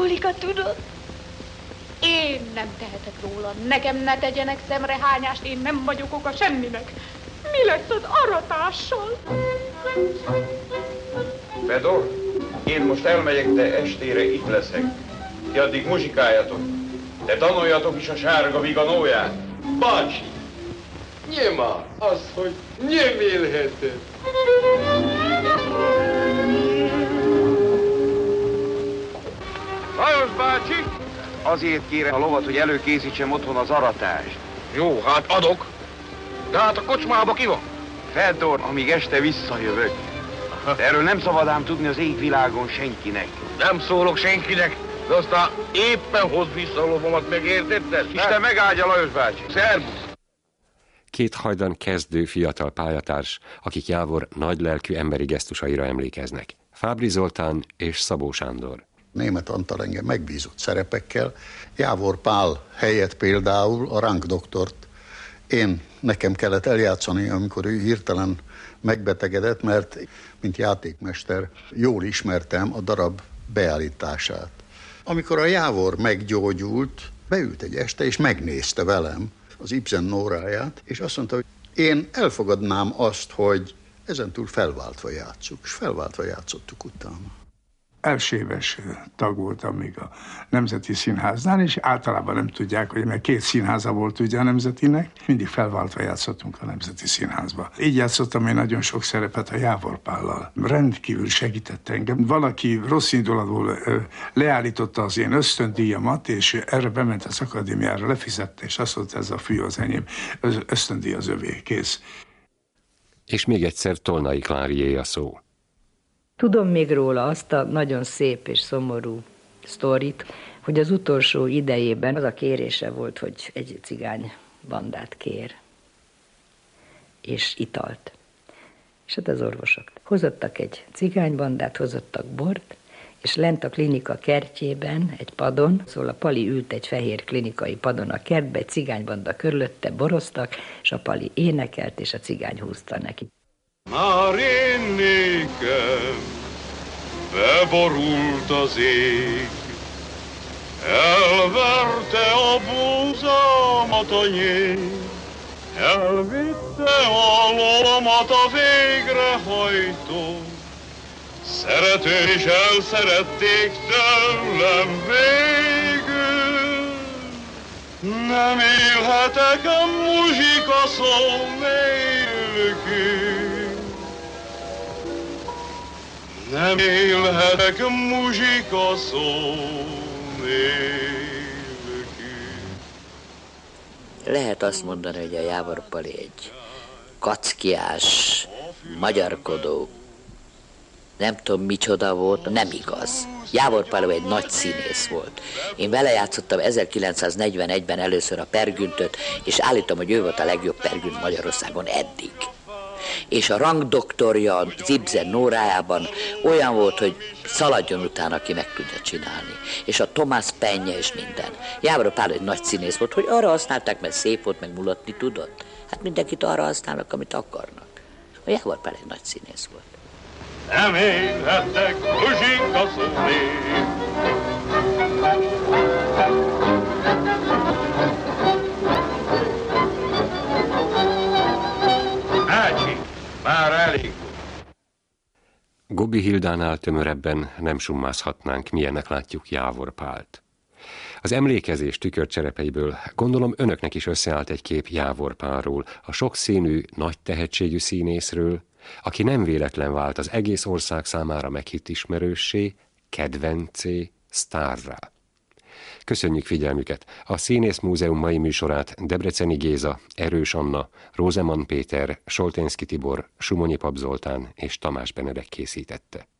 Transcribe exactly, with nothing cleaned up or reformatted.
Jólika, tudod? Én nem tehetek róla, nekem ne tegyenek szemrehányást, én nem vagyok oka semminek. Mi lesz az aratással? Fedor, én most elmegyek, de estére itt leszek. Ti addig muzsikáljatok. De tanuljatok is a sárga viganóját. Bácsi, nyilván az, hogy nem élheted. Lajos bácsi, azért kérem a lovat, hogy előkészítsem otthon az aratást. Jó, hát adok. De hát a kocsmába ki van? Fedor, amíg este visszajövök. De erről nem szabad ám tudni az égvilágon senkinek. Nem szólok senkinek, de aztán éppen hozd vissza a lovamat, megértetted? Isten megáldja, Lajos bácsi. Szervusz! Két hajdan kezdő fiatal pályatárs, akik Jávor nagylelkű emberi gesztusaira emlékeznek. Fábry Zoltán és Szabó Sándor. Németh Antal engem megbízott szerepekkel. Jávor Pál helyett például a Rank doktort én nekem kellett eljátszani, amikor ő hirtelen megbetegedett, mert mint játékmester jól ismertem a darab beállítását. Amikor a Jávor meggyógyult, beült egy este és megnézte velem az Ibsen Nóráját, és azt mondta, hogy én elfogadnám azt, hogy ezentúl felváltva játsszuk, és felváltva játszottuk utána. Elsőéves tag voltam még a Nemzeti Színháznál, és általában nem tudják, hogy mert két színháza volt ugye a Nemzetinek, mindig felváltva játszottunk a Nemzeti Színházba. Így játszottam én nagyon sok szerepet a Jávor Pállal. Rendkívül segített engem. Valaki rossz indulatból leállította az én ösztöndíjamat, és erre bement az akadémiára, lefizette, és azt mondta, ez a fű az enyém, ösztöndíj az övé, kész. És még egyszer Tolnai Klárié a szó. Tudom még róla azt a nagyon szép és szomorú sztorit, hogy az utolsó idejében az a kérése volt, hogy egy cigány bandát kér, és italt. És hát az orvosok hozottak egy cigánybandát, hozottak bort, és lent a klinika kertjében, egy padon, szóval a Pali ült egy fehér klinikai padon a kertbe, egy cigánybanda körülötte boroztak, és a Pali énekelt, és a cigány húzta neki. Már én nékem beborult az ég, elverte a búzámat a nyég, elvitte a lolomat a végrehajtó, szerető és elszerették tőlem végül. Nem élhetek a muzsika szó nélkül, nem élhetek muzsika szó nélkül. Lehet azt mondani, hogy a Jávor Pali egy kackiás, magyarkodó, nem tudom micsoda volt, nem igaz. Jávor Pali egy nagy színész volt. Én vele játszottam ezerkilencszáznegyvenegyben először a Pergüntöt, és állítom, hogy ő volt a legjobb Pergünt Magyarországon eddig. És a Rank doktorja az Ibsen Nórájában olyan volt, hogy szaladjon utána, aki meg tudja csinálni. És a Thomas Penje és minden. Jávor Pál egy nagy színész volt, hogy arra használták, mert szép volt, meg mulatni tudott. Hát mindenkit arra használnak, amit akarnak. A Jávor Pál egy nagy színész volt. Nem élhetek muzsika szó nélkül. Ácsi, már elég. Gobbi Hildánál tömörebben nem summázhatnánk, milyennek látjuk Jávor Pált. Az emlékezés tükörcserepeiből gondolom önöknek is összeállt egy kép Jávor Pálról, a sokszínű, nagy tehetségű színészről, aki nem véletlen vált az egész ország számára meghitt ismerőssé, kedvencé, sztárrá. Köszönjük figyelmüket! A Színész Múzeum mai műsorát Debreceni Géza, Erős Anna, Rózemann Péter, Solténszky Tibor, Sumonyi Pap Zoltán és Tamás Benedek készítette.